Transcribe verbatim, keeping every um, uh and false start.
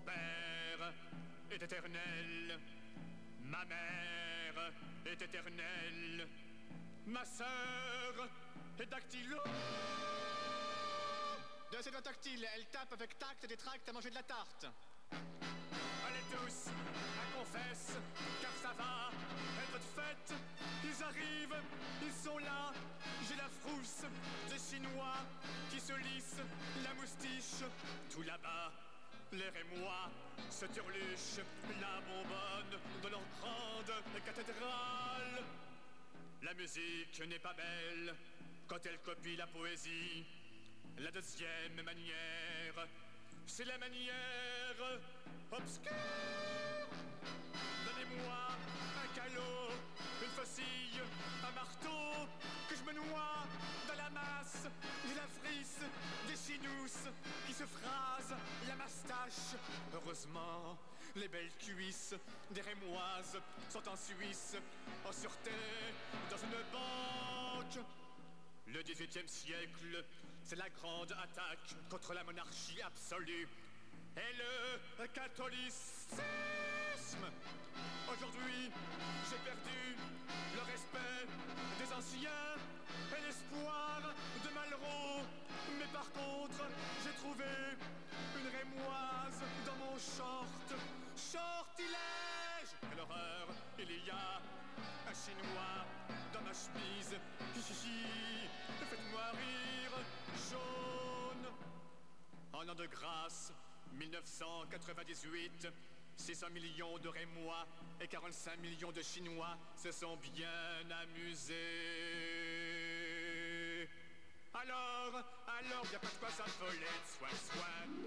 père est éternel, ma mère est éternelle, ma sœur est dactylo. De ses doigts tactiles, elle tape avec tact et détracte à manger de la tarte. Allez tous, à confesse, car ça va être de fête. Ils arrivent, ils sont là, j'ai la frousse des Chinois qui se lissent la moustiche. Tout là-bas, l'air et moi se turluchent la bonbonne de leur grande cathédrale. La musique n'est pas belle quand elle copie la poésie. La deuxième manière, c'est la manière obscure. Donnez-moi un calot, une faucille, un marteau, que je me noie dans la masse. J'ai la frisse des chinous qui se phrasent la moustache. Heureusement, les belles cuisses des rémoises sont en Suisse, en sûreté dans une banque. Le dix-huitième siècle, c'est la grande attaque contre la monarchie absolue et le catholicisme. Aujourd'hui, j'ai perdu le respect des anciens et l'espoir de Malraux. Mais par contre, j'ai trouvé une rémoise dans mon short. Sortilège! Quelle horreur! Il y a un Chinois dans ma chemise. Hihihi, faites-moi rire, jaune. En an de grâce, mille neuf cent quatre-vingt-dix-huit, six cents millions de Rémois et quarante-cinq millions de Chinois se sont bien amusés. Alors, alors, y'a pas de quoi s'affoler de soin, soin.